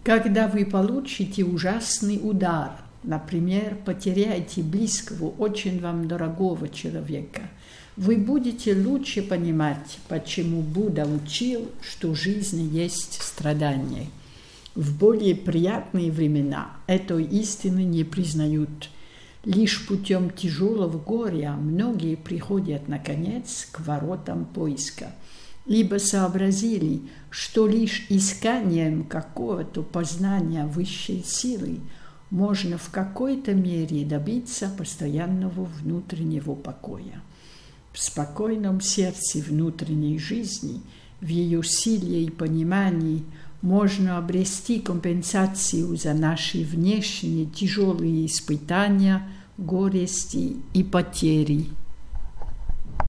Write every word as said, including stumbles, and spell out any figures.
Когда вы получите ужасный удар, например, потеряете близкого, очень вам дорогого человека, вы будете лучше понимать, почему Будда учил, что жизнь есть страдание. В более приятные времена этой истины не признают. Лишь путем тяжелого горя многие приходят, наконец, к воротам поиска, ибо сообразили, что лишь исканием какого-то познания высшей силы можно в какой-то мере добиться постоянного внутреннего покоя. В спокойном сердце внутренней жизни, в ее силе и понимании можно обрести компенсацию за наши внешние тяжелые испытания, горести и потери.